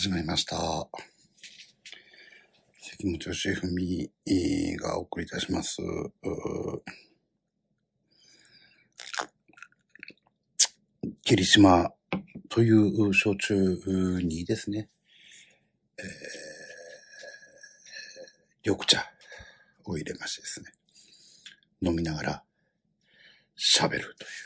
始まりました。関本義文がお送りいたします。霧島という焼酎にですね、緑茶を入れましてですね、飲みながら喋るという。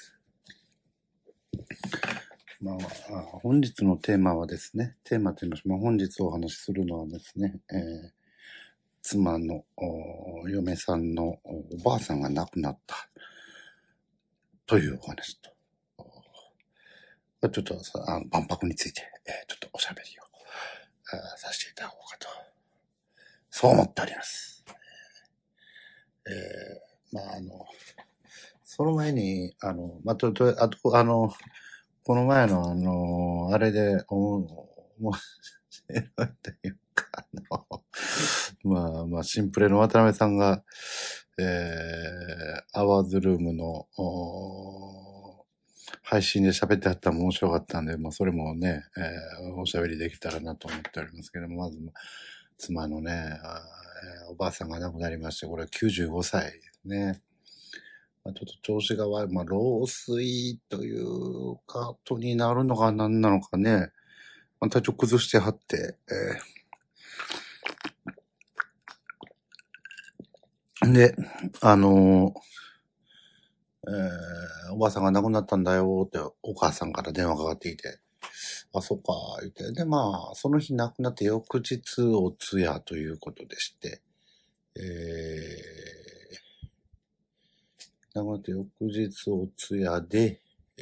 本日のテーマはですね、テーマと言いましょう。本日お話しするのはですね、妻の嫁さんのおばあさんが亡くなったというお話と、ちょっと万博について、ちょっとおしゃべりをさせていただこうかと、そう思っております。その前に、この前のあれで、面白いというか、シンプレの渡辺さんが、アワーズルームの、配信で喋ってあったら面白かったんで、それもね、おしゃべりできたらなと思っておりますけども、まず、妻のね、おばあさんが亡くなりまして、これ95歳ですね。ちょっと調子が悪い、老衰というか、とになるのか何なのかね、体調崩してはって、で、おばあさんが亡くなったんだよってお母さんから電話かかってきて、そっか、言って。で、その日亡くなって翌日お通夜ということでして、亡くなって翌日お通夜で、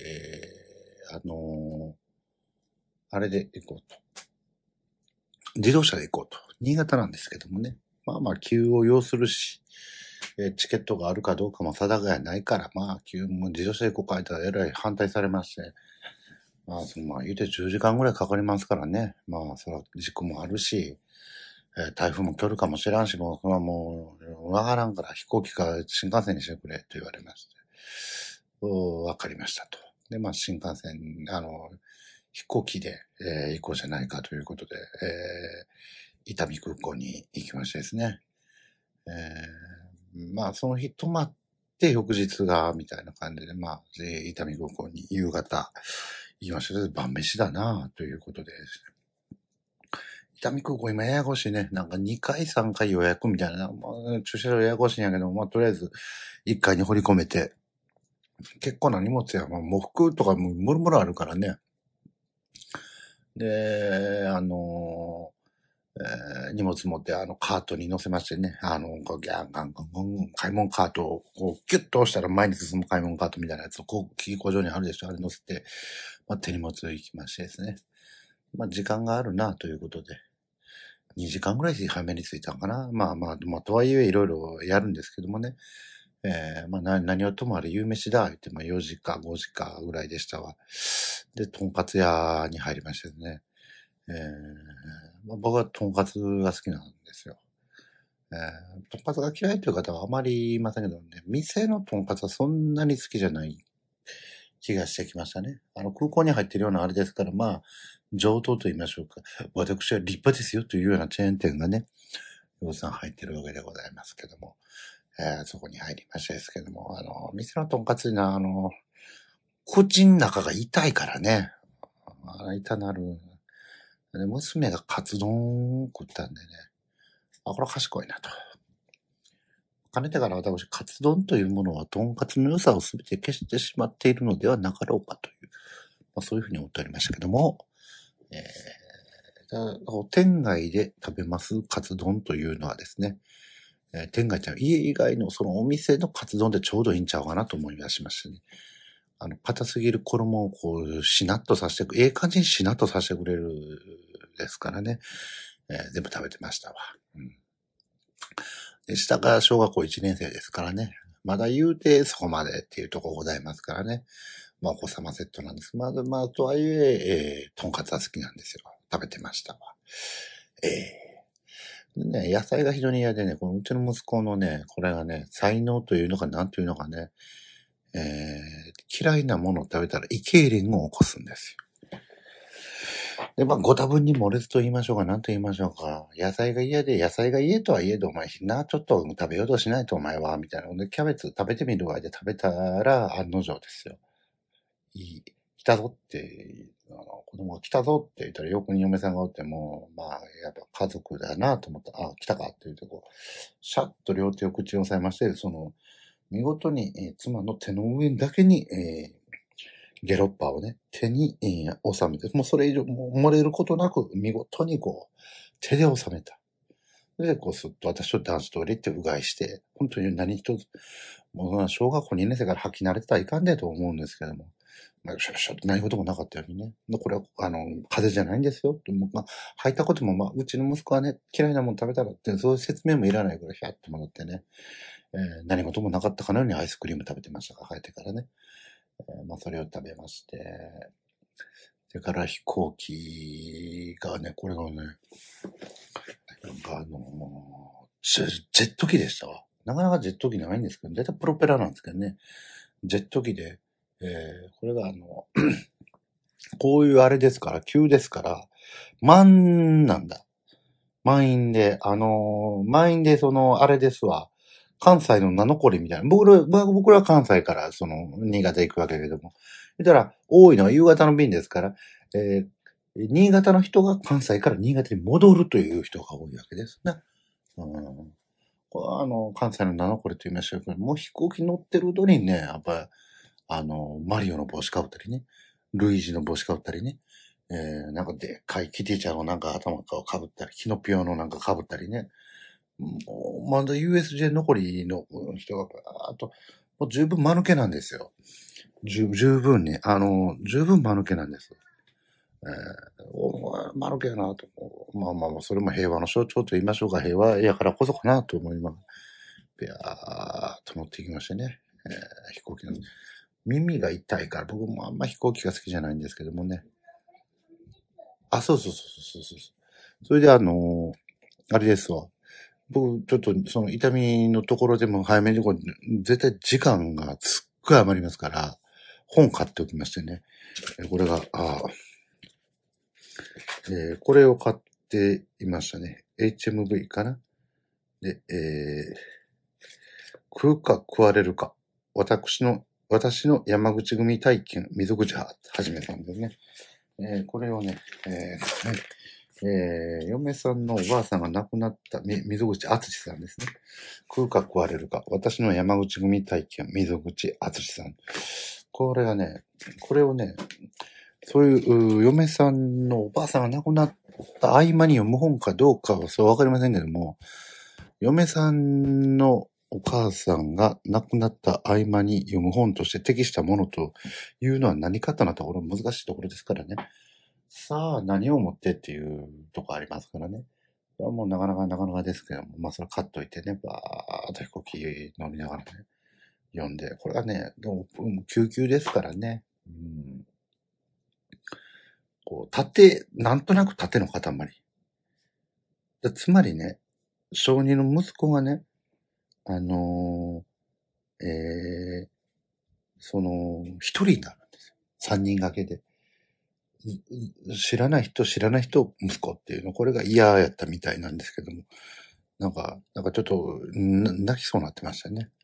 あれで行こうと。自動車で行こうと。新潟なんですけどもね。急を要するし、チケットがあるかどうかも定かがないから、急も自動車で行こうか言ったらえらい反対されまして、言うて10時間ぐらいかかりますからね。そら事故もあるし、台風も来るかもしらんし、もうわからんから飛行機か新幹線にしてくれと言われまして。わかりましたと。で、新幹線、飛行機で、行こうじゃないかということで、伊丹空港に行きましてですね。その日泊まって翌日が、みたいな感じで、伊丹空港に夕方行きました。晩飯だなということでですね。伊丹空港今ややこしいね。なんか2回3回予約みたいな。駐車場ややこしいんやけど、とりあえず1階に掘り込めて、結構な荷物や、喪服とかももろもろあるからね。で、荷物持ってカートに乗せましてね、ギャンガンガン買い物カートをこうギュッと押したら前に進む買い物カートみたいなやつをキー工場にあるでしょ、あれ乗せて、手荷物行きましてですね。時間があるなということで、2時間ぐらい早めに着いたのかな。とはいえいろいろやるんですけどもね。何をともあれ夕飯だ、言って、4時か5時かぐらいでしたわ。で、とんかつ屋に入りましてね。僕はとんかつが好きなんですよ。とんかつが嫌いという方はあまりいませんけどね、店のとんかつはそんなに好きじゃない気がしてきましたね。空港に入ってるようなあれですから、上等と言いましょうか。私は立派ですよというようなチェーン店がね、予算入ってるわけでございますけども。そこに入りましたですけども、店のとんかつの口の中が痛いからね。痛なる。で、娘がカツ丼食ったんでね。これは賢いなと。かねてから私、カツ丼というものはとんかつの良さをすべて消してしまっているのではなかろうかという、そういうふうに思っておりましたけども、店外で食べますカツ丼というのはですね、店外ちゃう家以外のそのお店のカツ丼でちょうどいいんちゃうかなと思い出しましたね。硬すぎる衣をこう、しなっとさせて、感じにしなっとさせてくれるですからね。全部食べてましたわ。で下が小学校1年生ですからね。まだ言うてそこまでっていうところございますからね。お子様セットなんです。とはいえ、とんかつは好きなんですよ。食べてましたわ。でね、野菜が非常に嫌でね、このうちの息子のね、これがね、才能というのか何というのかね、嫌いなものを食べたら胃痙攣を起こすんですよ。 で、まあ、ご多分に漏れずと言いましょうか、何と言いましょうか。野菜が嫌で、野菜が嫌とはいえど、お前、ちょっと食べようとしないと、お前は、みたいな。で、キャベツ食べてみるわいで食べたら、案の定ですよ。来たぞって、子供が来たぞって言ったら、横に嫁さんがおっても、まあ、やっぱ家族だなと思ったら、あ、来たかって言って、こう、シャッと両手を口を押さえまして、見事に、妻の手の上だけに、ゲロッパをね、手に、収めて、もうそれ以上、もう漏れることなく、見事にこう、手で収めた。で、こう、すっと私と男子トイレ行ってうがいして、本当に何一つ、もう小学校2年生から吐き慣れてたらいかんでと思うんですけども、まあ、シャシャって何事もなかったようにね。でこれは、風邪じゃないんですよ。まあ、吐いたことも、まあ、うちの息子はね、嫌いなもの食べたらって、そういう説明もいらないぐらい、ひゃっと戻ってね、何事もなかったかのようにアイスクリーム食べてましたから、帰ってからね。まあ、それを食べまして、それから飛行機がね、これがね、なんかジェット機でしたわ。なかなかジェット機ないんですけど、だいたいプロペラなんですけどね。ジェット機で、これがこういうあれですから、急ですから、満なんだ。満員で、満員であれですわ。関西の名残みたいな。僕らは関西から、新潟行くわけだけども。言ったら、多いのは夕方の便ですから、新潟の人が関西から新潟に戻るという人が多いわけですね。これは関西の名残と言いましたけど、もう飛行機乗ってるのにね、やっぱり、マリオの帽子かぶったりね、ルイージの帽子かぶったりね、なんかでっかいキティちゃんのなんか頭をかぶったり、キノピオのなんかかぶったりね、もうまだ USJ 残りの人がバーっと、もう十分間抜けなんですよ。十分に、十分間抜けなんです。間抜けやなと。まあまあまあ、それも平和の象徴と言いましょうか。平和やからこそかなと思います。ビャーっと乗っていきましてね。飛行機の。耳が痛いから、僕もあんま飛行機が好きじゃないんですけどもね。あ、そうそうそうそうそう。それであれですわ。僕、ちょっとその痛みのところでも早めに絶対時間がすっごい余りますから、本買っておきましてね。これが、これを買っていましたね。HMV かな。で、食うか食われるか。私の山口組体験、溝口派始めたんですね。これをね、嫁さんのおばあさんが亡くなった溝口敦さんですね。食うか食われるか。私の山口組体験、溝口敦さん。これをね、そういう嫁さんのおばあさんが亡くなった合間に読む本かどうかはそうわかりませんけども、嫁さんのお母さんが亡くなった合間に読む本として適したものというのは何かとなところ難しいところですからね。さあ何を持ってっていうとこありますからね。それはもうなかなかですけども、まあそれ買っといてね、バーっと飛行機乗りながらね、読んで、これはね、でも救急ですからね。こう、なんとなく縦の塊。つまりね、小児の息子がね、一人になるんですよ。三人掛けで。知らない人、息子っていうの、これが嫌やったみたいなんですけども、なんかちょっと、泣きそうになってましたね。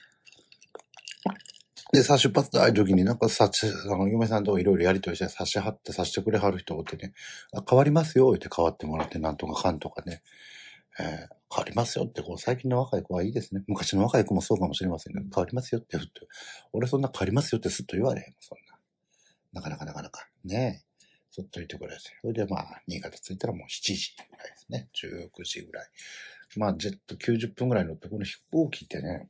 で、さ、出発だ、いう時になんか嫁さんといろいろやりとりして差してくれはる人おってね、変わりますよ、言って変わってもらって、なんとかかんとかね、変わりますよって、最近の若い子はいいですね。昔の若い子もそうかもしれませんけど、変わりますよって言って、俺そんな変わりますよってすっと言われへん、そんな。なかなか。ねえ。そっといてくれて。それでまあ、新潟着いたらもう7時ぐらいですね。19時ぐらい。まあ、ジェット90分ぐらい乗って、この飛行機ってね、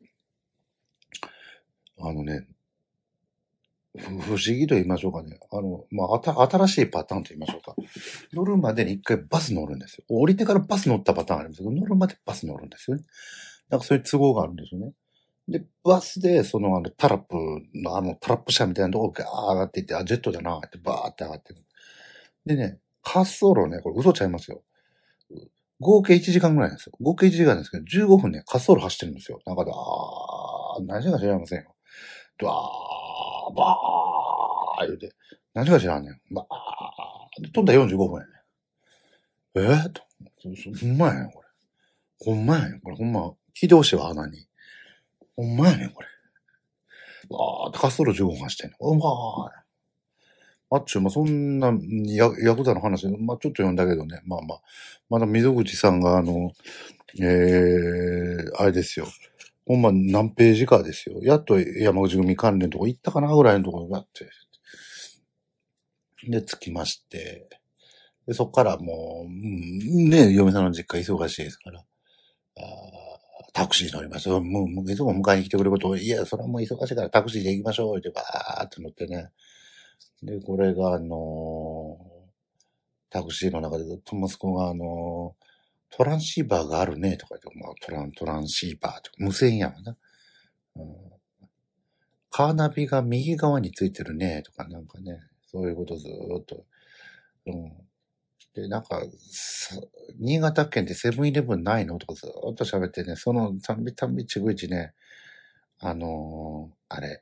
不思議と言いましょうかね。まあ、新しいパターンと言いましょうか。乗るまでに一回バス乗るんですよ。降りてからバス乗ったパターンありますけど、乗るまでバス乗るんですよね。なんかそういう都合があるんですよね。で、バスで、タラップの、タラップ車みたいなとこが上がっていって、ジェットだなってバーって上がってる。でね、滑走路ね、これ嘘ちゃいますよ。合計1時間ぐらいなんですよ。合計1時間ですけど、15分ね、滑走路走ってるんですよ。なんか何時間知らませんよ。バー言うて、何時間知らんねん。バ飛んだ45分やね。と。ほんまやねん、これ。ほんまやねん、これ。ほんま。起動しは穴に。ほんまやねん、これ。あーって滑走路15分走ってんの。うまーい。あっちゅう、まあ、そんな、ヤクザの話、まあ、ちょっと読んだけどね。まあまあ。まだ溝口さんがあれですよ。ほんま何ページかですよ。やっと山口組関連のとこ行ったかなぐらいのところがあって。で、着きまして。で、そっからもう、ね、嫁さんの実家忙しいですから。タクシー乗りました。もう、いつも迎えに来てくれることを、いや、それはもう忙しいからタクシーで行きましょう。ってバーって乗ってね。で、これがタクシーの中でずっと息子がトランシーバーがあるね、とか言って、まあ、トランシーバーとか、無線やわな。カーナビが右側についてるね、とかなんかね、そういうことずーっと。で、なんか、新潟県ってセブンイレブンないのとかずーっと喋ってね、そのたんびたんびちぐいちね、あれ、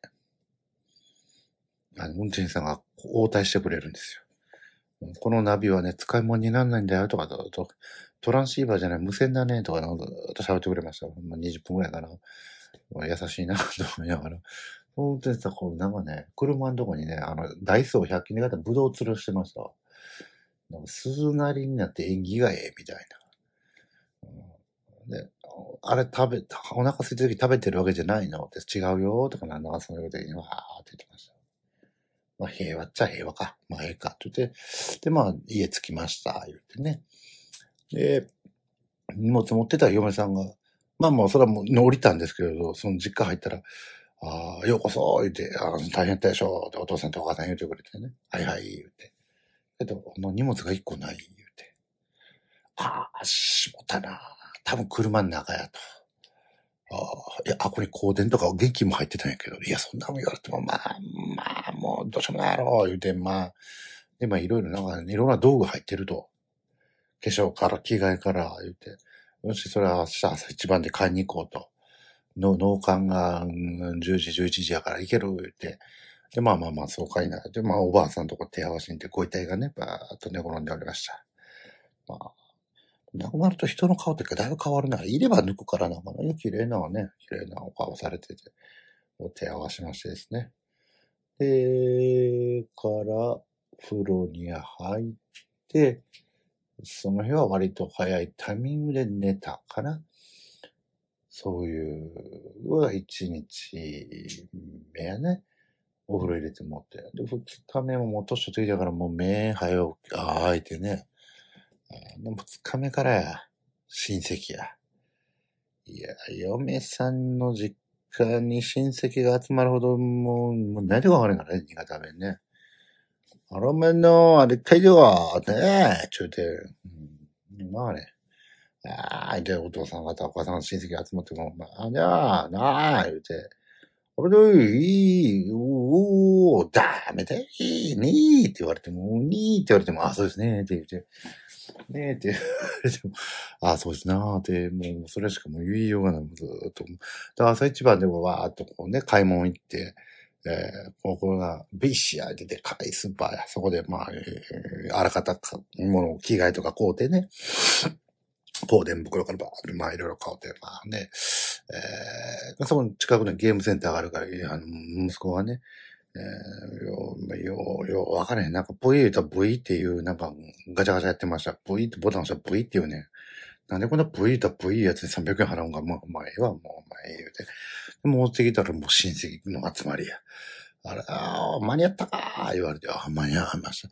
運転手さんが応対してくれるんですよ。このナビはね、使い物にならないんだよとか、トランシーバーじゃない無線だねとか、ずっと喋ってくれました。まあ、20分くらいかな。優しいなと思いながら。運転手さん、こう、なんかね、車のとこにね、ダイソー100均で買ったブドウ吊るしてました。なんか鈴なりになって縁起がええみたいな。で、あれお腹空いた時食べてるわけじゃないのって違うよとかなんかそういうことにわーって言ってました。まあ平和っちゃ平和か。まあええかって言って、でまあ家着きました、言ってね。で、荷物持ってた嫁さんが、まあまあそれはもう降りたんですけれど、その実家入ったら、ようこそ言って、大変だったでしょってお父さんとお母さん言ってくれてね。はいはい言って。けど、荷物が一個ない言って。しもたな。多分車の中やと。これ香典とか現金も入ってたんやけど、いや、そんなもん言われても、もう、どうしようもないやろ、言うて、で、いろいろなんか、いろんな道具入ってると。化粧から、着替えから、言うて。よし、それは明日朝一番で買いに行こうと。農館が、10時、11時やから行ける、言って。で、そうかいな。で、おばあさんとこ手合わせにて、ご遺体がね、ばーっと寝転んでおりました。亡くなると人の顔ってだいぶ変わるな。いれば抜くからなんかね、綺麗なお顔されてて、お手合わせましてですね。で、から風呂に入って、その日は割と早いタイミングで寝たかな。そういう一日目やね。お風呂入れてもって。で、二日目ももう年とついたからもう目早く開いてね。二日目からや、親戚や。いや、嫁さんの実家に親戚が集まるほど、もう何がわからんからね、新潟弁ね。あらめの、あれ、手では、ねえ、ちゅうて、まあね。で、お父さん方、お母さんの親戚が集まっても、じゃあ、なあ、言うて、これでいい、ダメでいい、ねえって言われても、にーって言われても、そうですね、って言って、ねえって言われても、そうですなーって、もう、それしかもう言いようがない、ずーっと。朝一番でもわーっとこうね、買い物行って、ここが、ビッシアってでかいスーパーや。そこで、あらかたもの、着替えとか買うてね、香典袋からバーって、いろいろ買うて、そこの近くにゲームセンターがあるから、息子がね、わからへん。なんか、V と V っていう、なんか、ガチャガチャやってました。V ってボタン押したら V っていうね。なんでこんな V と V やつに300円払うんか、ええわ、もう、言うて。持ってきたらもう親戚の集まりや。間に合ったか言われて、間に合いました。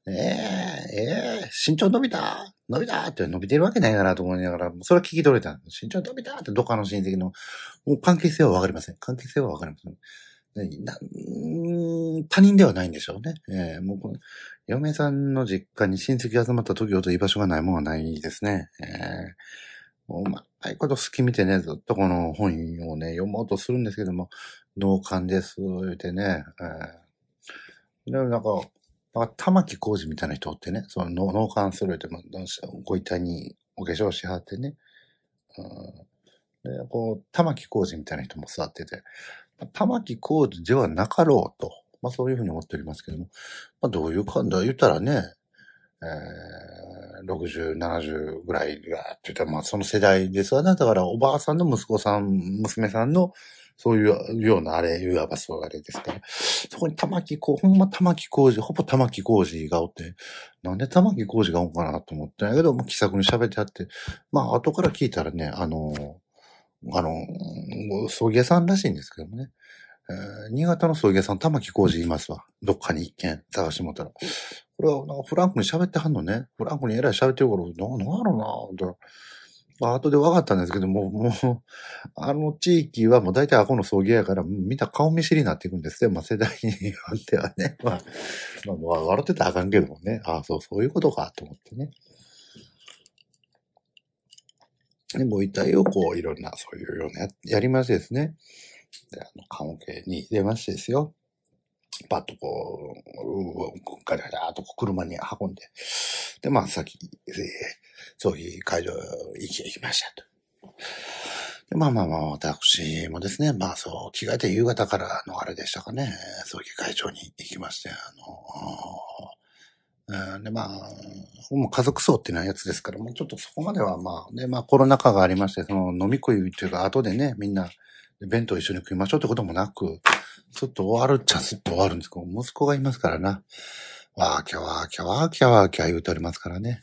身長伸びたって伸びてるわけないかなと思いながら、それは聞き取れた。身長伸びたってどっかの親戚の、もう関係性はわかりません。関係性はわかりません。他人ではないんでしょうね。もうこの嫁さんの実家に親戚が集まった時ほど居場所がないものはないですね。もううまいこと好き見てね、ずっとこの本をね、読もうとするんですけども、同感です、言ってね。でもなんか玉木浩二みたいな人ってね、その納棺するって、ご遺体にお化粧しはってね。で、玉木浩二みたいな人も座ってて、玉木浩二ではなかろうと、そういうふうに思っておりますけども、どういう感じだ言ったらね、 60、70ぐらいが、って言ったら、まあその世代ですわね。だからおばあさんの息子さん、娘さんの、そういうようなあれ、いわばそうあれですから。そこにほんま玉木浩二、ほぼ玉木浩二がおって、なんで玉木浩二がおんかなと思ってんやけど、もう気さくに喋ってあって、まあ後から聞いたらね、葬儀屋さんらしいんですけどもね。新潟の葬儀屋さん、玉木浩二いますわ。どっかに一軒探してもらったら。これはなんかフランクに喋ってはんのね。フランクにえらい喋ってるから、なんやろうなぁ。後で分かったんですけども、あの地域はもう大体アコの葬儀屋やから、みんな顔見知りになっていくんですよ。まあ世代によってはね。まあ笑ってたらあかんけどもね。そういうことかと思ってね。で、ご遺体をこう、いろんな、そういうようなやりましてですね。で、棺桶に入れましてですよ。パッとこう、ガチャガチャーと車に運んで。で、まあ、先、葬儀会場行きましたと。で、まあ、私もですね、まあそう、着替えて夕方からのあれでしたかね、葬儀会場に行きまして、で、まあ、もう家族葬っていうようなやつですから、もうちょっとそこまではまあ、で、まあコロナ禍がありまして、その飲み食いっていうか、後でね、みんな、弁当一緒に食いましょうってこともなく、ちょっと終わるっちゃすっと終わるんですけど、息子がいますからな。わーキャワーキャワーキャワーキャ言うておりますからね。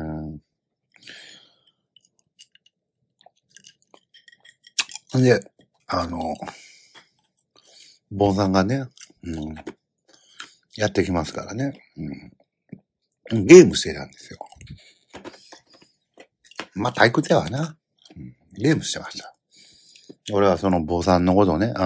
んで、坊さんがね、やってきますからね。ゲームしてたんですよ。まあ、退屈やわな。ゲームしてました。俺はその坊さんのことをね、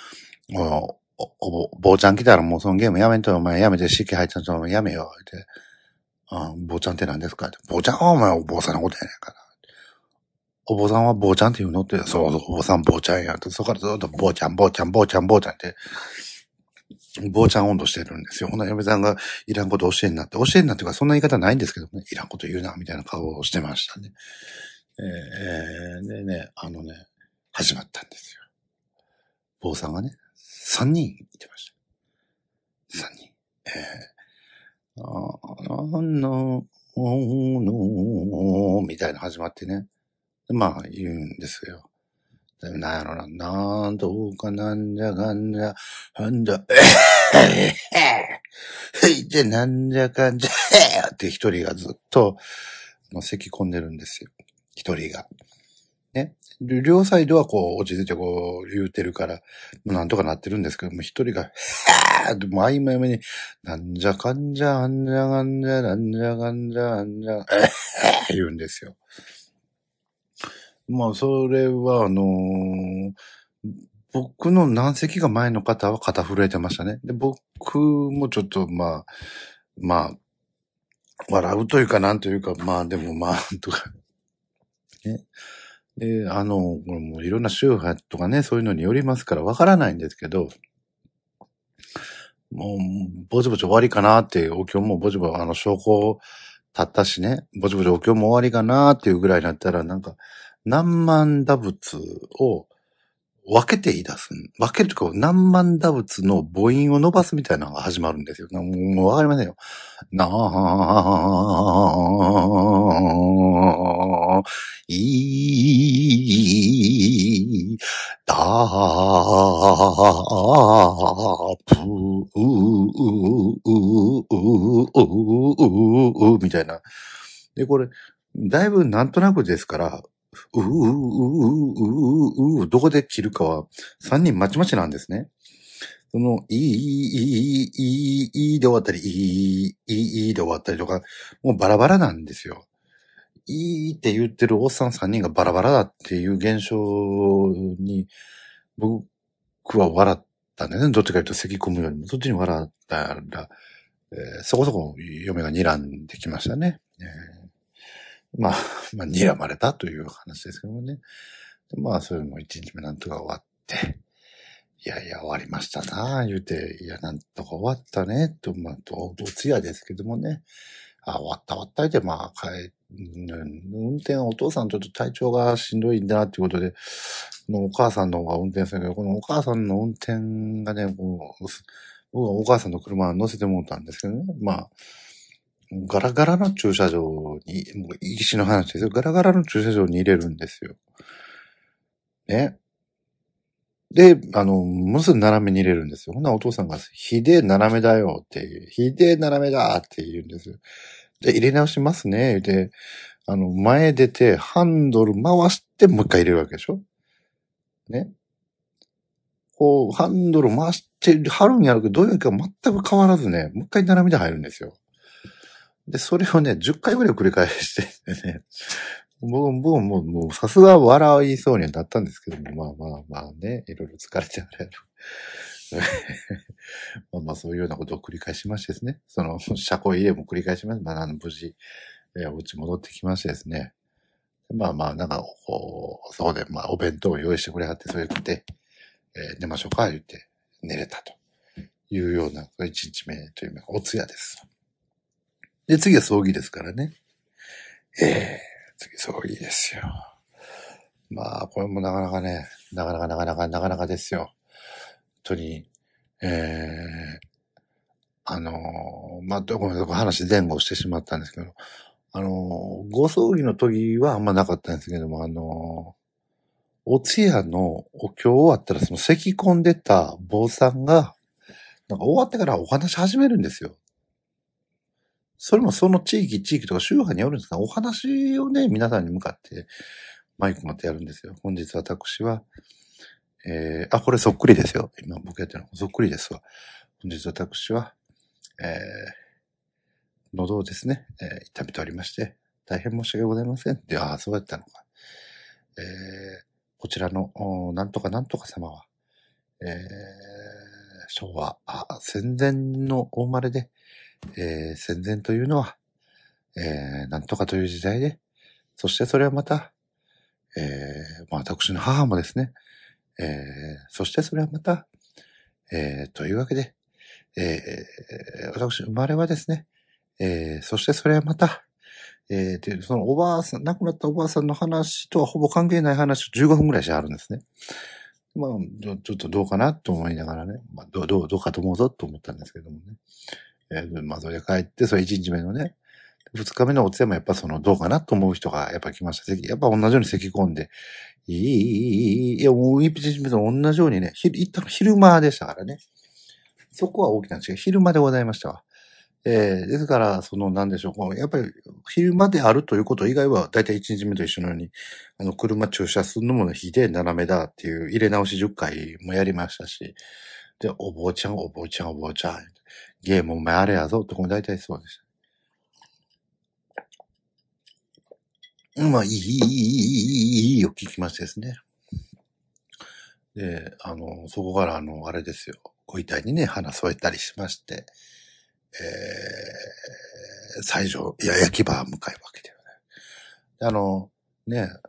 坊ちゃん来たらもうそのゲームやめんと、お前やめて式入ったとやめよ、って。坊ちゃんって何ですかって。坊ちゃんはお前お坊さんのことやねんから。お坊さんは坊ちゃんって言うのって、そうそう、お坊さん坊ちゃんやって、そこからずっと坊ちゃん、坊ちゃん、坊ちゃん、坊ちゃんって、坊ちゃん温度してるんですよ。ほな、嫁さんがいらんこと教えんなって、教えんなっていうか、そんな言い方ないんですけどね、いらんこと言うな、みたいな顔をしてましたね。でね、始まったんですよ。坊さんがね、3人いてました。3人。みたいな始まってね。まあ、言うんですよ。なんやろな、なんとかなんじゃかんじゃ、なんじゃ、で、なんじゃかんじゃ、って一人がずっと、咳込んでるんですよ。一人が。ね。両サイドはこう、落ち着いてこう、言うてるから、なんとかなってるんですけども、一人が、もう合間合間に、なんじゃかんじゃ、あんじゃかんじゃ、なんじゃかんじゃ、あんじゃ、言うんですよ。まあ、それは、僕の何席が前の方は肩震えてましたね。で、僕もちょっと、まあ、笑うというか、なんというか、まあ、でもまあ、とか、ね。で、これもういろんな宗派とかね、そういうのによりますからわからないんですけど、もう、ぼちぼち終わりかなって、お経もぼちぼち、証拠立ったしね、ぼちぼちお経も終わりかなっていうぐらいになったら、なんか、何万打仏を分けて言い出す。分けるというか、何万打仏の母音を伸ばすみたいなのが始まるんですよ。もうわかりませんよ。なー、い、だー、ぷみたいな。で、これ、だいぶなんとなくですから、どこで切るかは3人まちまちなんですね。その、で終わったり、で終わったりとか、もうバラバラなんですよ。って言ってるおっさん3人がバラバラだっていう現象に、僕は笑ったんだよね。どっちかというと咳込むよりも、そっちに笑ったら、そこそこ嫁が睨んできましたね。まあ、睨まれたという話ですけどもね。まあ、それも1日目なんとか終わって、いやいや、終わりましたなぁ、言うて、いや、なんとか終わったね、と、まあ、お通夜ですけどもね。終わったって、まあ、運転はお父さんちょっと体調がしんどいんだなっていうことで、お母さんの方が運転するけど、このお母さんの運転がね、僕はお母さんの車乗せてもらったんですけどね。まあ、 ガラガラの駐車場に、もう石の話ですよ。ガラガラの駐車場に入れるんですよ。ね。で、もうすぐ斜めに入れるんですよ。ほんならお父さんが、ひでえ斜めだよっていう、ひでえ斜めだって言うんですよ。で、入れ直しますね。で、前出て、ハンドル回して、もう一回入れるわけでしょね。こう、ハンドル回してはるんやるけど、どういうか全く変わらずね、もう一回斜めで入るんですよ。で、それをね、10回ぐらい繰り返してね、もう、さすが笑いそうにはなったんですけども、まあね、いろいろ疲れてあれまあそういうようなことを繰り返しましてですね、車庫入れも繰り返しまして、無事、お家戻ってきましてですね、なんか、こう、そこで、お弁当を用意してくれはって、それ食って、寝ましょうか、言って、寝れたというような、一日目というか、お通夜です。で、次は葬儀ですからね。次葬儀ですよ。これもなかなかね、なかなかですよ。本当に、ごめんなさい、話前後してしまったんですけど、ご葬儀の時はあんまなかったんですけども、お通夜のお経終わったら、咳込んでた坊さんが、なんか終わってからお話し始めるんですよ。それもその地域とか宗派によるんですが、お話をね、皆さんに向かってマイク持ってやるんですよ。本日私は、これそっくりですよ。今僕やってるのそっくりですわ。本日私は、喉をですね、痛めておりまして、大変申し訳ございません。で、そうやったのか。こちらの、なんとかなんとか様は、昭和、戦前のお生まれで、戦前というのは、なんとかという時代で、そしてそれはまた、私の母もですね、そしてそれはまた、というわけで、私生まれはですね、そしてそれはまた、で、そのおばあさん、亡くなったおばあさんの話とはほぼ関係ない話を15分ぐらいしてあるんですね。ちょっとどうかなと思いながらね、どうかと思うぞと思ったんですけどもね。それで帰って、それ1日目のね、2日目のお通夜もやっぱどうかなと思う人がやっぱ来ました。やっぱ同じように咳込んで、いや、もう一日目と同じようにね、行ったの昼間でしたからね。そこは大きな違い。昼間でございましたわ。ですから、なんでしょう。やっぱり、昼間であるということ以外は、だいたい1日目と一緒のように、車駐車するのもひでえ斜めだっていう入れ直し10回もやりましたし、で、お坊ちゃん、ゲームお前あれやぞって、これ大体そうでした。いいを聞きましてですね。で、そこからあれですよ。ご遺体にね、花添えたりしまして、最上、焼き場を迎えるわけだよね。ね、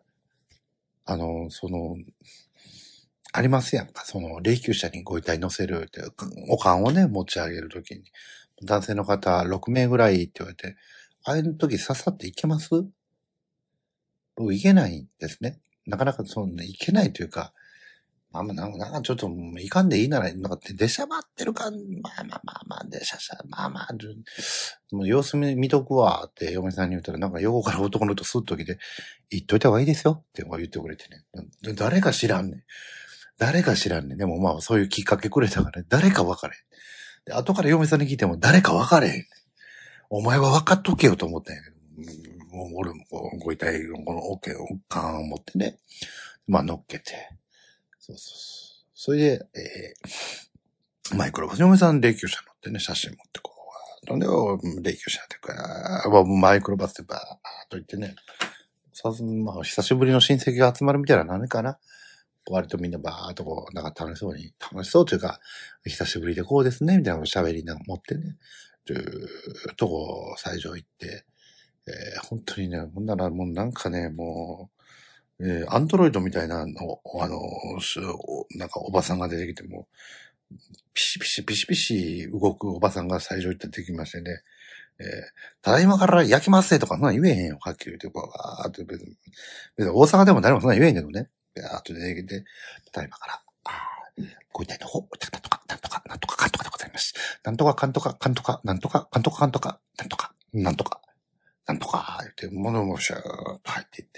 ありますやんか。霊柩車にご遺体乗せるって、おかんをね、持ち上げるときに、男性の方6名ぐらいって言われて、ああいう時刺さっていけます？僕いけないんですね。なかなかいけないというか、なんかちょっと、いかんでいいなら、なんか出しゃばってるか、出しゃしゃ、もう様子見とくわ、って嫁さんに言ったら、なんか横から男の人スッと来て、言っといた方がいいですよ、って言ってくれてね。誰か知らんねん。誰か知らんねん。でもそういうきっかけくれたから、誰か分かれん。で、後から嫁さんに聞いても、誰か分かれへん。お前は分かっとけよと思ったんやけど、もう俺もご遺体のこのオッケーを缶を持ってね、乗っけて、そう。それで、マイクロバスに嫁さん霊柩車乗ってね、写真持ってこう、なんで霊柩車ってマイクロバスでバーっと行ってね、久しぶりの親戚が集まるみたいな何かな。割とみんなバーっとなんか楽しそうというか、久しぶりでこうですね、みたいなのを喋りながら持ってね、ずーっと最上行って、本当にね、ほんならもうなんかね、アンドロイドみたいななんかおばさんが出てきても、ピシピシ動くおばさんが最上行って出てきましてね、ただいまから焼きますとかそんなん言えへんよ、はっきり言って、バーって別に大阪でも誰もそんなん言えへんけどね、バーって出てきて、ただいまから、ご遺体の方、なんとかでございます。なんとか、なんとか、なんとか、なんとか、なんとか、なんとか、 なんとか、なんとか、言って、物もシューッと入っていって。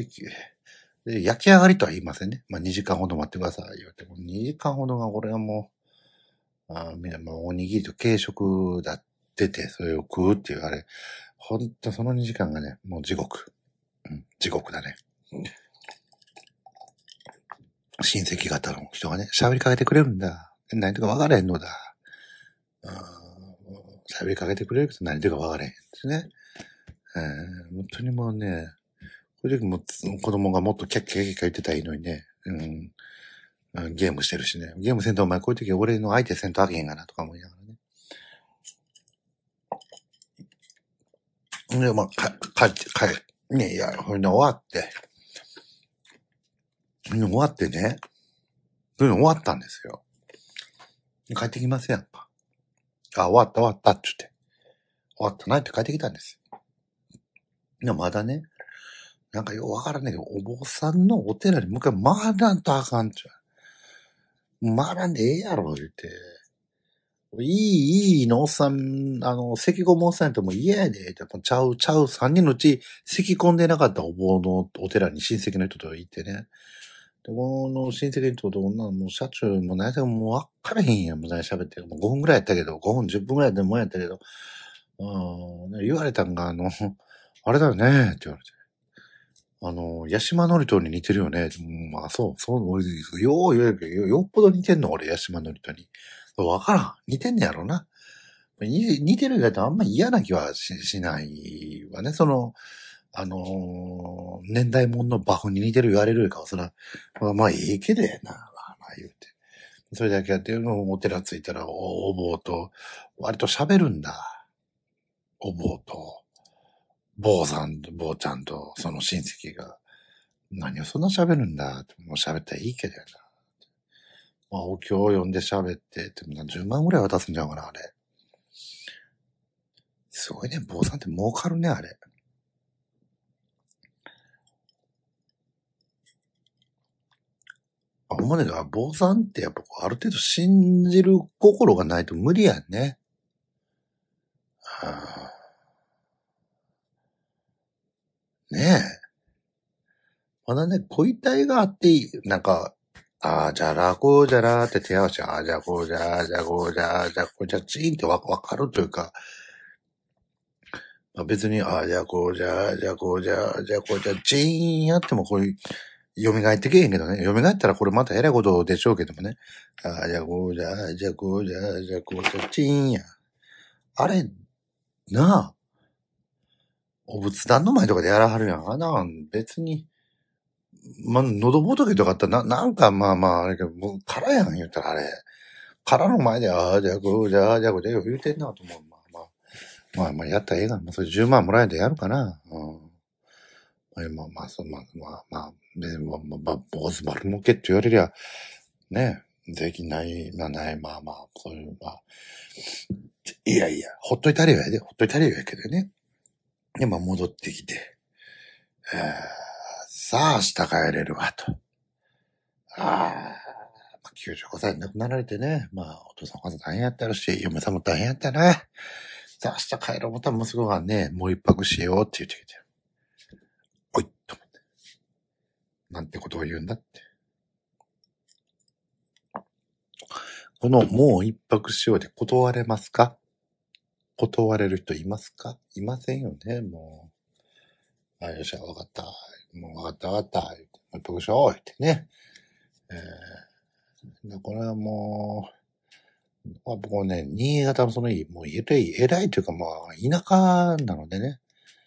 で、焼き上がりとは言いませんね。まあ、2時間ほど待ってください、言っても、2時間ほどが、これはもみんなもうおにぎりと軽食だってて、それを食うっていう、あれ、ほんとその2時間がね、もう地獄。地獄だね。親戚方の人がね、喋りかけてくれるんだ。何とか分からへんのだ。喋りかけてくれるけど何とか分からへんですね。本当にもうね、これでも子供がもっとキャッキャッキャッキャ言ってたらいいのにね。ゲームしてるしね。ゲームせんとお前こういう時俺の相手せんとあげへんがなとか思いながらね。で、まあ、ね、いや、ほんで終わって。終わってね。そういうの終わったんですよ。帰ってきますやんか。終わったって言って。終わったなって帰ってきたんですよ。でもまだね、なんかよくわからないけど、お坊さんのお寺に向かい回らんとあかんちゃう。回らんでええやろ、言って。いいのおっさん、咳込むおっさんやったらもう嫌やで。ちゃう、3人のうち咳込んでなかったお坊のお寺に親戚の人と行ってね。で、この親戚の人と女のもう車中も何やってももう分からへんやん。もう何喋ってる。もう5分ぐらいやったけど、5分、10分ぐらいでもうやったけど、言われたんが、あれだよね、って言われて。八島のりとに似てるよね。まあ、そう、俺、よう言えるけど、よっぽど似てんの、俺、八島のりとに。わからん。似てんねやろな。似てる以外とあんま嫌な気はしないわね。年代物のバフに似てる言われるよりかは、そら、まあ、いいけどやな、まあ言うて。それだけやってるのお寺着いたら、お坊と、割と喋るんだ。お坊と、坊ちゃんと、その親戚が。何をそんな喋るんだって、もう喋ったらいいけどやな。まあ、お経を読んで喋って、でも10万ぐらい渡すんじゃうかな、あれ。すごいね、坊さんって儲かるね、あれ。ほんまね、坊さんってやっぱある程度信じる心がないと無理やんね。ねえ。まだね、小体があっていい。なんか、じゃらこうじゃらーって手合わせ、じゃこうじゃ、じゃこうじゃ、じゃこうじゃ、チーンってわかるというか、別に、じゃこうじゃ、じゃこうじゃ、じゃこうじゃ、チーンやってもこういう、蘇ってけえへんけどね。蘇ったらこれまた偉いことでしょうけどもね。じゃこうじゃ、じゃこうじゃ、じゃこうじゃ、チーンや。あれ、なあ、お仏壇の前とかでやらはるやん。別に、喉仏とかあったらなんかあれけど、もう空やん言ったらあれ。空の前で、じゃこうじゃ、じゃこうじゃ、言うてんなと思う。やったらええがん。それ10万もらえてやるかな。でも、坊主丸儲けって言われりゃ、ね、税金ない、そういう、いやいや、ほっといたりはやで、ほっといたりはやけどね。で、戻ってきて、さあ、明日帰れるわ、と。95歳で亡くなられてね、お父さんお母さん大変やったらし、嫁さんも大変やったな。さあ、明日帰ろう思ったら息子がね、もう一泊しようって言ってきて。おい、と思って。なんてことを言うんだって。このもう一泊しようで断れますか？断れる人いますか？いませんよね、もう。よっしゃ、わかった。もうわかった。もう一泊しようってね。これはもう、僕ね、新潟のそのもう偉いというか田舎なのでね。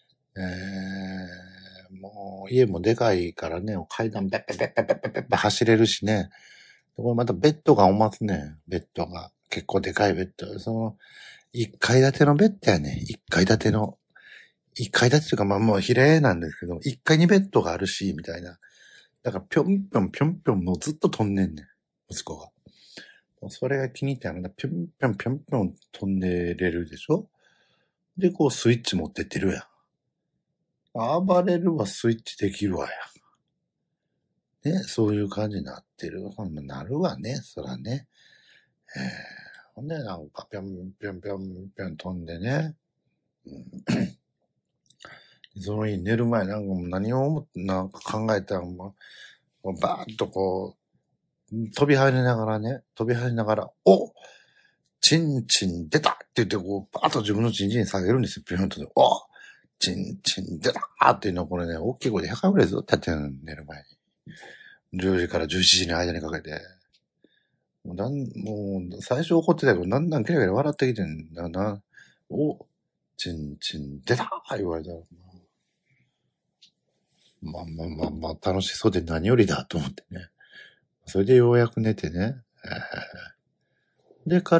もう家もでかいからね、階段ベッベッベッベッベッベッベッ走れるしね。これまたベッドがおますね。ベッドが。結構でかいベッド。一階建てのベッドやね。一階建ての。一階建てというかもう平屋なんですけど、一階にベッドがあるし、みたいな。だからぴょんぴょんぴょんぴょんもうずっと飛んでんねん。息子が。それが気に入ったのが、ぴょんぴょんぴょんぴょん飛んでれるでしょ？で、こうスイッチ持ってってるやん。暴れるわ、スイッチできるわや。ね、そういう感じになってる。なるわね、そらね。ほんで、なんかぴょんぴょんぴょんぴょん飛んでね。 その日寝る前なんかもう何を思ってなんか考えたらもうバーッとこう、飛び跳ねながらね、おチンチン出たって言って、こう、バーッと自分のチンチン下げるんですよ、ピュンと。おチンチン出たっていうのはこれね、大きい声で100回ぐらいずっとやってるの、寝る前に。10時から11時の間にかけて。もう最初怒ってたけど、だんだんキラキラ笑ってきてんだな。おチンチン出た言われたら。まあ、楽しそうで何よりだと思ってね。それでようやく寝てね。でから、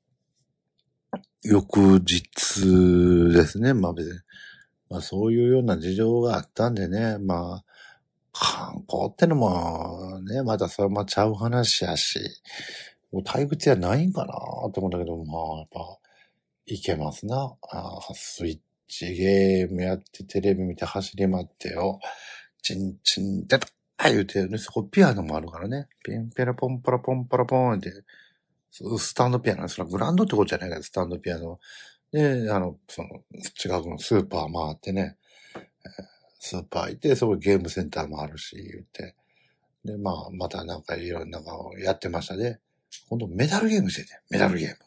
翌日ですね。まあ別に、まあそういうような事情があったんでね。まあ、観光ってのもね、またそれもちゃう話やし、もう退屈やないんかなと思うんだけど、まあやっぱ、いけますな。スイッチゲームやってテレビ見て走り回ってよ。チンチン出た言うて、ね、そこピアノもあるからね。ピンペラポンパラポンパラポンって、スタンドピアノ。それはグランドってことじゃないから、スタンドピアノ。で、近くのスーパー回ってね、スーパー行って、そこゲームセンターもあるし、言って。で、まあ、またなんかいろんなのやってましたね。今度メダルゲームしてて、メダルゲーム。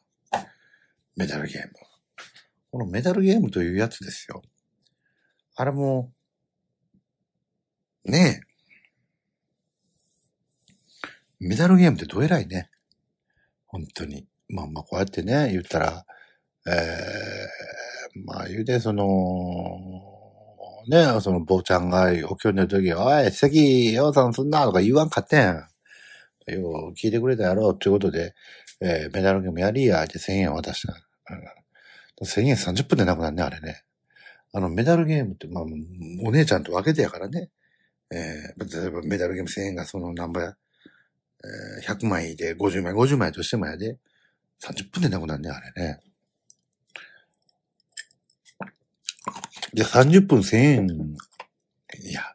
このメダルゲームというやつですよ。あれも、ねえ、メダルゲームってどえらいね。本当に。まあ、こうやってね、言ったら、まあ言うて、その坊ちゃんがお経寝るときは、おい、席、ようさんすんなとか言わんかってん。よう聞いてくれたやろっていうことで、メダルゲームやりや、って1000円渡した。1000円30分でなくなるね、あれね。メダルゲームって、まあ、お姉ちゃんと分けてやからね。例えばメダルゲーム1000円がその何倍や、100枚で50枚としてもやで、30分でなくなるね、あれね。で、30分1000円、いや、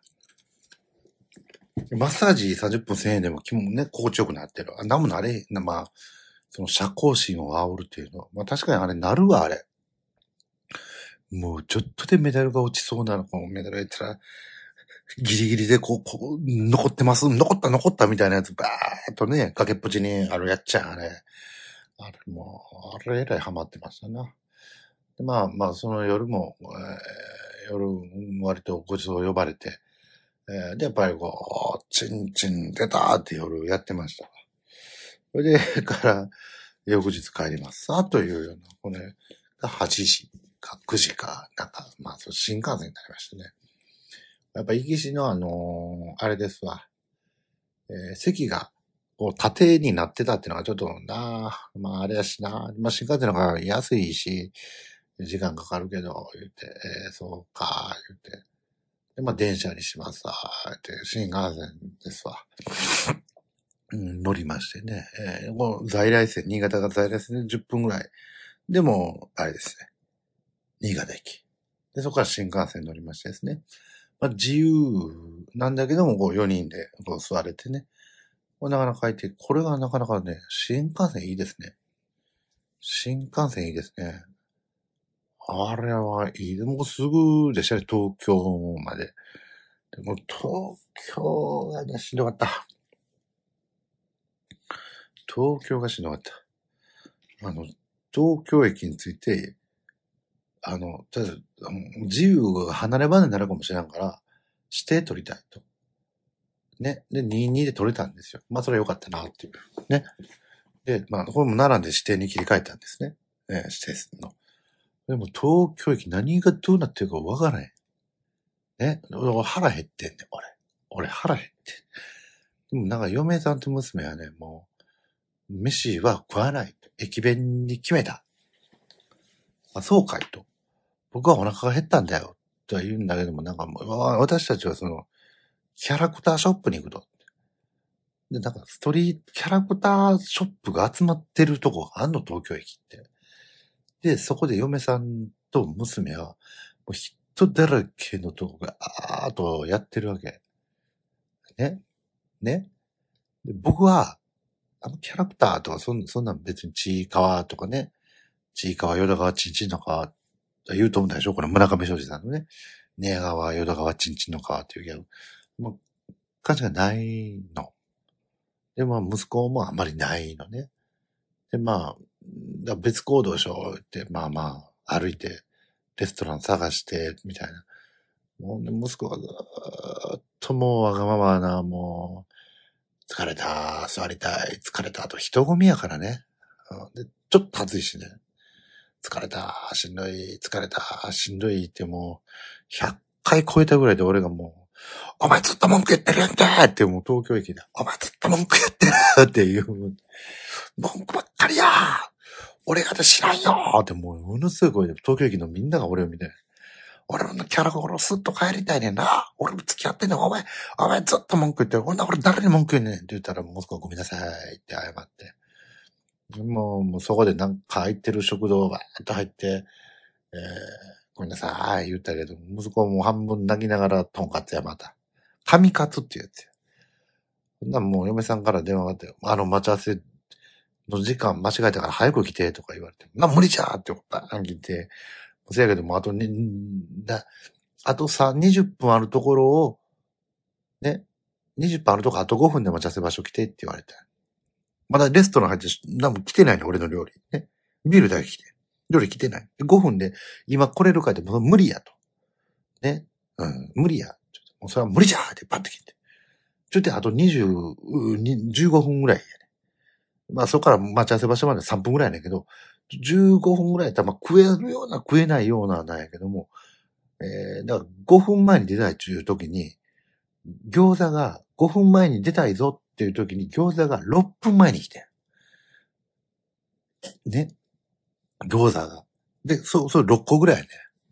マッサージ30分1000円でも気もね、心地よくなってる。なんもなれ、まあ、その社交心を煽るっていうの。まあ確かにあれなるわ、あれ。もうちょっとでメダルが落ちそうなの。このメダルやったら、ギリギリでこう、残ってます。残ったみたいなやつ、バーっとね、崖っぷちにあるやっちゃあれ。あれもう、あれえらいハマってましたな。でまあ、その夜も、夜、割とごちそう呼ばれて、で、やっぱりこう、チンチン出たーって夜やってました。それで、から翌日帰りますさというような、これが8時か9時か、なんか、まあ、新幹線になりましたね。やっぱ、行きしのあれですわ、席が、こう、縦になってたっていうのがちょっとな、まあ、あれやしな、まあ、新幹線の方が安いし、時間かかるけど、言って、そうか、言って。で、まあ、電車にしますわ、って、新幹線ですわ。乗りましてね。この在来線、新潟が在来線で10分ぐらい。でも、あれですね。新潟駅。で、そこから新幹線乗りましてですね。まあ、自由なんだけども、こう4人でこう座れてね。なかなかいて、これがなかなかね、新幹線いいですね。新幹線いいですね。あれはいい。もうすぐでしたね、東京まで。でも東京がね、しんどかった。東京がしんどかった。東京駅について、ただ、自由が離れ離れになるかもしれんから、指定取りたいと。ね。で、22で取れたんですよ。まあ、それは良かったな、っていう。ね。で、まあ、これも並んで指定に切り替えたんですね。指定するの。でも、東京駅何がどうなってるかわからへん。ね。俺腹減ってんねん、俺腹減ってん。でも、なんか嫁さんと娘はね、もう、飯は食わないと。駅弁に決めた。あ、そうかいと。僕はお腹が減ったんだよ。とは言うんだけども、なんかもう、私たちはキャラクターショップに行くと。で、なんかキャラクターショップが集まってるとこがあんの、東京駅って。で、そこで嫁さんと娘は、もう人だらけのとこが、ーっとやってるわけ。ね。ね。で僕は、キャラクターとかそんなん別にちいかわとかね、ちいかわ、よだかわ、ちんちんのかわ、 言うと思うんでしょこれ村上庄司さんのね。寝屋川、淀川、ちんちんの川っていうギャグ。まあ、感じがないの。で、まあ、息子もあんまりないのね。で、まあ、別行動でしょって、まあまあ、歩いて、レストラン探して、みたいな。もうね、息子がずーっともうわがままな、もう、疲れた、座りたい、疲れたと人混みやからね。で、ちょっと暑いしね。疲れた、しんどい、疲れた、しんどいってもう、100回超えたぐらいで俺がもう、お前ずっと文句言ってるやんけってもう東京駅で、お前ずっと文句言ってるっていう、文句ばっかりや俺が知らんよってもう、ものすごい声で東京駅のみんなが俺を見て、俺のキャラが俺をスッと帰りたいねんな。俺も付き合ってんねん。お前ずっと文句言ってる。俺誰に文句言うねんって言ったら、息子ごめんなさいって謝って。もうそこでなんか空いてる食堂がバーッと入って、ごめんなさい言ったけど、息子はもう半分泣きながらとんかつやまた。神カツっていうやつや。そんなんもう嫁さんから電話があって、待ち合わせの時間間違えたから早く来てとか言われて、無理じゃーってバーン来て、せやけどもあと20分あるところを、ね、20分あるとこあと5分で待ち合わせ場所来てって言われて。まだレストラン入って何も来てないの、俺の料理。ね。ビールだけ来て。料理来てない。5分で今来れるかってもう無理やと。ね。無理や。もうそれは無理じゃーってパッて来て。ちょっとあと15分ぐらいやね。まあそこから待ち合わせ場所まで3分ぐらいやねんけど、15分ぐらいやったらまあ食えるような食えないようななんやけども、だから5分前に出たいっていう時に、餃子が5分前に出たいぞっていう時に餃子が6分前に来てん。ね。餃子が。で、それ6個ぐらいね。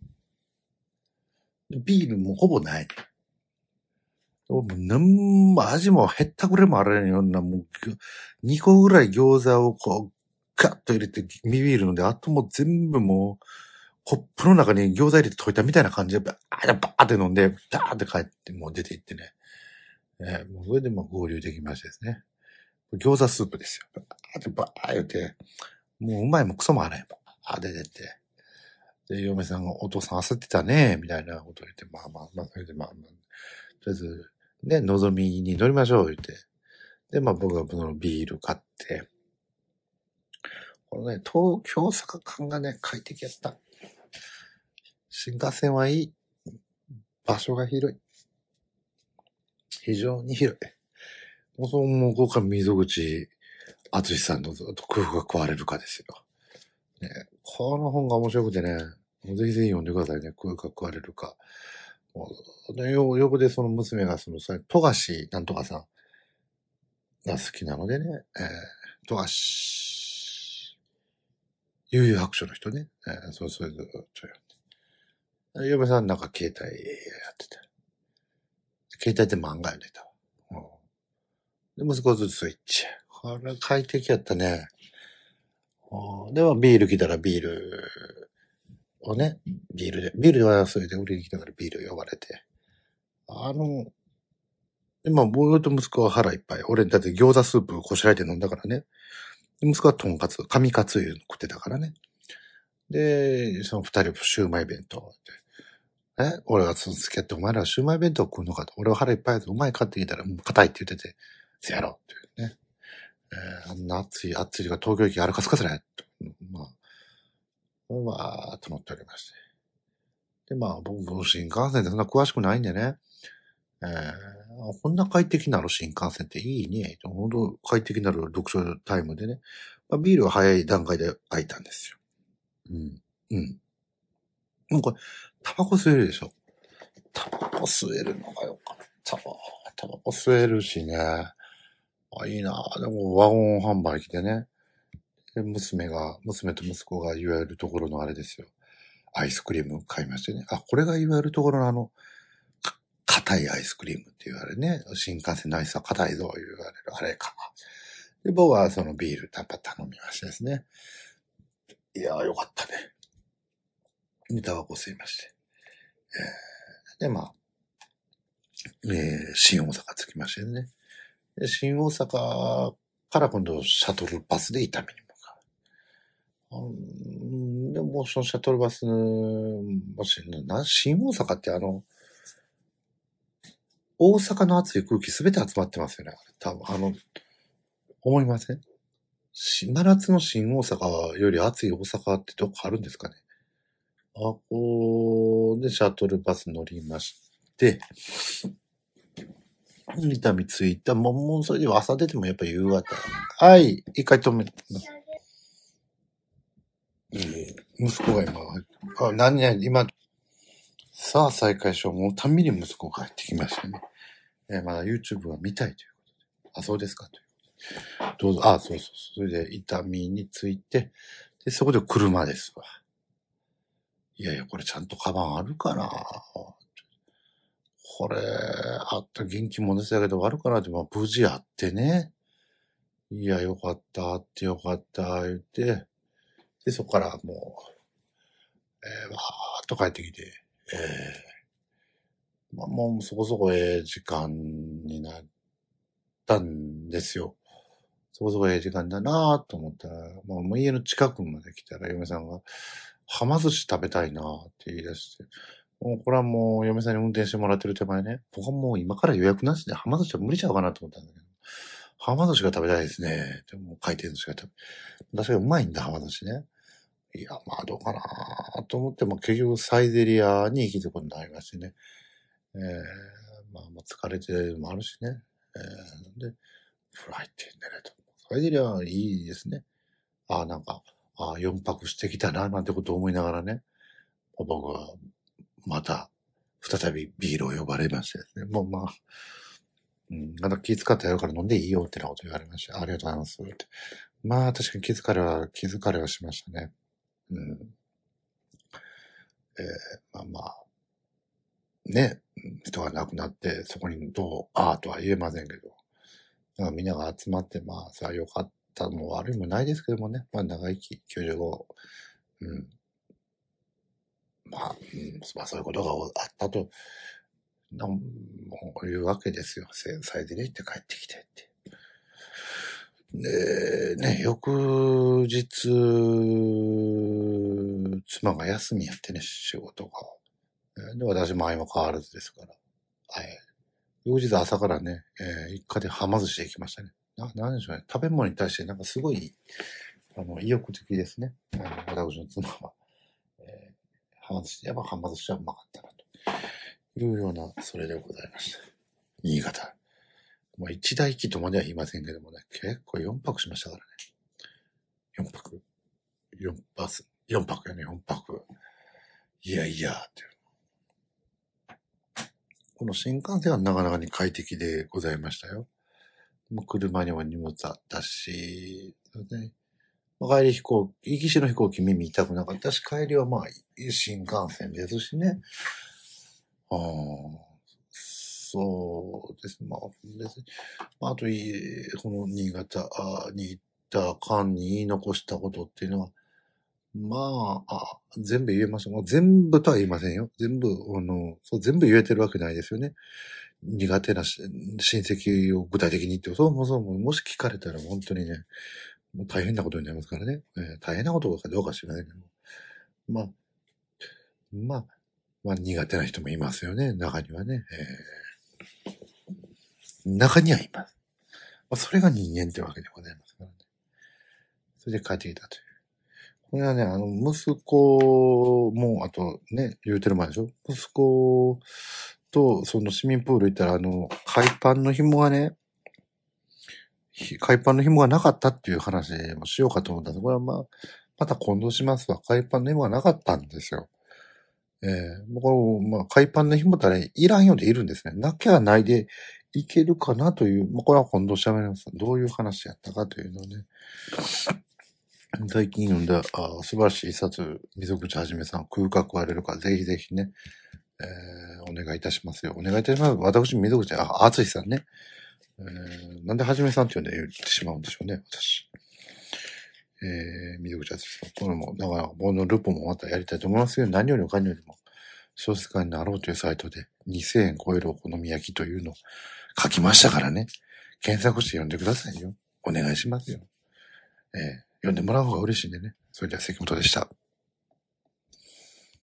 ビールもほぼないね。もうなんも味もへったくれもあられんような、もう2個ぐらい餃子をこう、ガッと入れてビールので、あともう全部もう、コップの中に餃子入れて溶いたみたいな感じで、バーって飲んで、ダーって帰って、もう出て行ってね。もうそれでも合流できましてですね。餃子スープですよ。バー言って、もううまいもクソもあらへん。バー出てって。で、嫁さんがお父さん焦ってたね、みたいなこと言って、それでとりあえず、ね、のぞみに乗りましょう、言って。で、僕はそのビール買って、このね、東京大阪間がね、快適やった。新幹線はいい。場所が広い。非常に広い。もうここから溝口敦さんのずっと工夫が食われるかですよ。ね、この本が面白くてね、もうぜひぜひ読んでくださいね。空が食われるか。もう横でその娘が富樫なんとかさんが好きなのでね、富樫、悠々白書の人ね、それずっとやって。嫁さんなんか携帯やってて。携帯で漫画読んでたわ。で、息子はずっとスイッチ。これ快適やったね。ではビール来たらビールをね、ビールではそれで売りに来たからビール呼ばれて。で、僕と息子は腹いっぱい。俺だって餃子スープこしらえて飲んだからね。息子はとんかつ、神カツ食ってたからね。で、その二人シューマイ弁当。俺が付き合ってお前らはシューマイ弁当食うのかと。俺は腹いっぱいやつお前買ってきたら硬いって言ってて、せやろっていうね。あんな暑いが東京駅歩かすかそれ。と思っておりまして。で、僕新幹線ってそんな詳しくないんでね。こんな快適なる新幹線っていいね。本当快適なる読書タイムでね。ビールは早い段階で開いたんですよ。うん。もうこれ、タバコ吸えるでしょ。タバコ吸えるのがよかったわ。タバコ吸えるしね。いいな。でもワゴン販売機でね。で、娘と息子がいわゆるところのあれですよ。アイスクリーム買いましてね。これがいわゆるところの硬いアイスクリームって言われるね。新幹線のアイスは硬いぞ言われる。あれか。で、僕はそのビール頼みましてですね。いやーよかったね。で、タバコ吸いまして。で、新大阪着きましてね。で、新大阪から今度シャトルバスで伊丹に向かう。 でも、そのシャトルバス、もし、新大阪って大阪の暑い空気すべて集まってますよね。多分、思いません？真夏の新大阪より暑い大阪ってどこあるんですかね。こうで、シャトルバス乗りまして、伊丹着いた。もうそれで朝出てもやっぱ夕方。はい、一回止めて。息子が今、何々、今、さあ再開しよう。もうたんびに息子が帰ってきましたね。まだ YouTube は見たいということで。あ、そうですかという。どうぞ、そう。それで伊丹に着いて、で、そこで車ですわ。いやいや、これちゃんとカバンあるかな？これ、あった元気もですだけど、あるかなって、無事あってね。いや、よかった、あってよかった、言って、で、そこからもう、わーっと帰ってきて、もうそこそこ時間になったんですよ。そこそこ時間だなと思ったら、もう家の近くまで来たら、嫁さんが、はま寿司食べたいなって言い出して、もうこれはもう嫁さんに運転してもらってる手前ね、僕はもう今から予約なしではま寿司は無理ちゃうかなと思ったんだけど、はま寿司が食べたいですね。でも回転寿司が確かにうまいんだ、はま寿司ね。いや、どうかなと思って、結局サイゼリアに行き着くことになりましてね。疲れてるのもあるしね。で、風呂入って寝れと。サイゼリアはいいですね。4泊してきたな、なんてことを思いながらね。僕は、また、再びビールを呼ばれましてですね。気遣ってやるから飲んでいいよってなこと言われました。ありがとうございます。って。確かに気疲れはしましたね。ね、人が亡くなって、そこにどう、とは言えませんけど、みんなが集まって、さあよかったも悪いもないですけどもね、長生き、95、そういうことがあったと、いうわけですよ。サイゼリヤ行って帰ってきてって。で、ね、翌日、妻が休みやってね、仕事が。で、私も相も変わらずですから。翌日朝からね、一家ではま寿司で行きましたね。なんでしょうね。食べ物に対してすごい、意欲的ですね。私の妻は。はま寿司、やっぱはま寿司はうまかったな、というような、それでございました。新潟。一大期とまでは言いませんけどもね、結構4泊しましたからね。4泊。4泊やね、4泊。いやいや、って。この新幹線はなかなかに快適でございましたよ。車にも荷物あったし、ね、帰り行きしの飛行機耳痛くなかったし、帰りは新幹線ですしね。そうです。別に。あと、この新潟に行った間に言い残したことっていうのは、全部言えました。全部とは言いませんよ。全部言えてるわけないですよね。苦手な親戚を具体的に言って、もし聞かれたら本当にね、もう大変なことになりますからね。大変なことかどうか知らないけど。苦手な人もいますよね。中にはね。中にはいます。それが人間ってわけでございますからね。それで帰ってきたという。これはね、息子も、あとね、言うてる前でしょ。息子と、その市民プール行ったら、海パンの紐がなかったっていう話もしようかと思ったんです。これはまた今度しますわ。海パンの紐がなかったんですよ。これ海パンの紐っていらんようでいるんですね。なきゃないでいけるかなという、これは今度喋ります。どういう話やったかというのをね。最近読んだ素晴らしい一冊、溝口はじめさん、空格割れるか、ぜひぜひね、お願いいたしますよ。お願いいたします。私、溝口、あつしさんね。なんではじめさんって言ってしまうんでしょうね、私。溝口あつしさん。これも、だから、このルポもまたやりたいと思いますよ。何よりもかんよりも、小説家になろうというサイトで、2000円超えるお好み焼きというのを書きましたからね。検索して読んでくださいよ。お願いしますよ。読んでもらう方が嬉しいんでね。それでは関本でした。